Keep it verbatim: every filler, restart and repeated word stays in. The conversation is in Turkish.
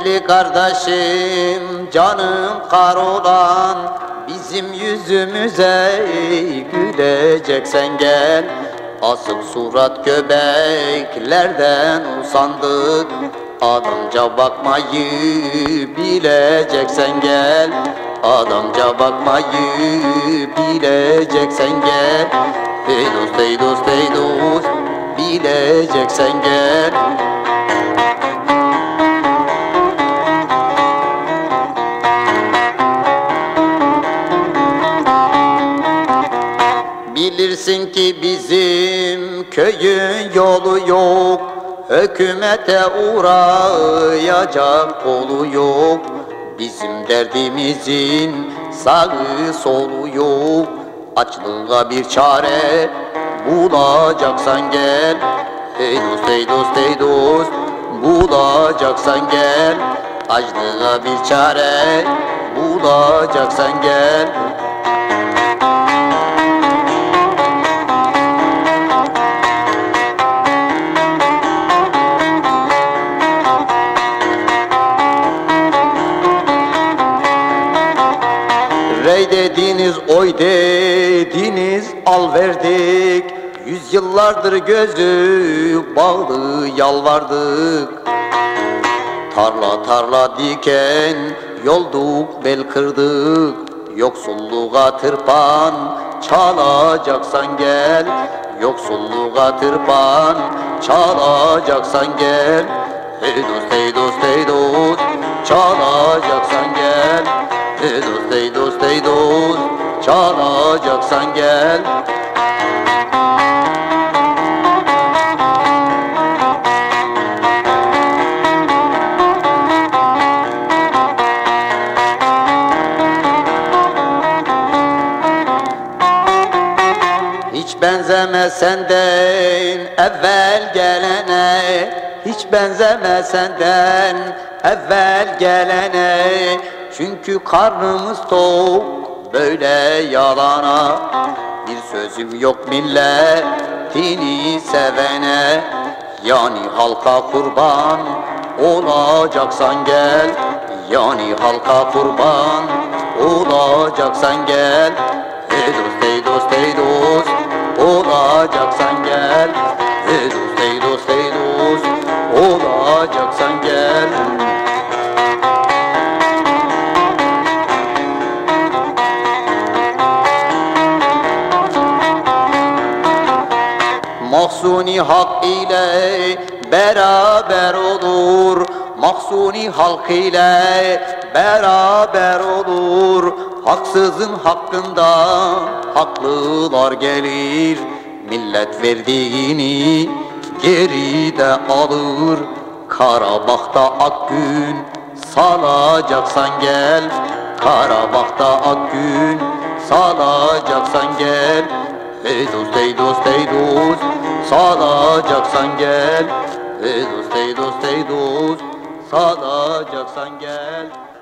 Sevgili kardeşim, canım kar olan, bizim yüzümüze güleceksen gel. Asık surat göbeklerden usandık, adamca bakmayı bileceksen gel. Adamca bakmayı bileceksen gel. Hey dost, hey dost, hey dost, bileceksen gel. Bilirsin ki bizim köyün yolu yok, hükümete uğrayacak kolu yok. Bizim derdimizin sağı solu yok, açlığa bir çare bulacaksan gel. Hey dost, hey dost, hey dost, bulacaksan gel. Açlığa bir çare bulacaksan gel. Rey dediniz, oy dediniz, al verdik. Yüzyıllardır gözü bağlı yalvardık. Tarla tarla diken yolduk, bel kırdık. Yoksulluğa tırpan çalacaksan gel. Yoksulluğa tırpan çalacaksan gel. Hey dost, hey dost, hey dost, çalacaksan gel. Hey dost, hey dost, hey dost, çalacaksan gel. Hiç benzeme senden evvel gelene, hiç benzeme senden evvel gelene. Çünkü karnımız tok böyle yalana, bir sözüm yok milletini sevene. Yani halka kurban olacaksan gel. Yani halka kurban olacaksan gel. Hey dost, hey dost, hey dost, olacaksan gel. Hey dost, hey dost, hey dost, olacaksan gel. Mahsuni hak ile beraber olur, mahsuni halk ile beraber olur. Haksızın hakkında haklılar gelir, millet verdiğini geride alır. Karabağ'da ak gün salacaksan gel. Karabağ'da ak gün salacaksan gel. Hey dost, hey dost, hey dost, salacaksan gel. Hey dost, hey dost, hey dost, salacaksan gel.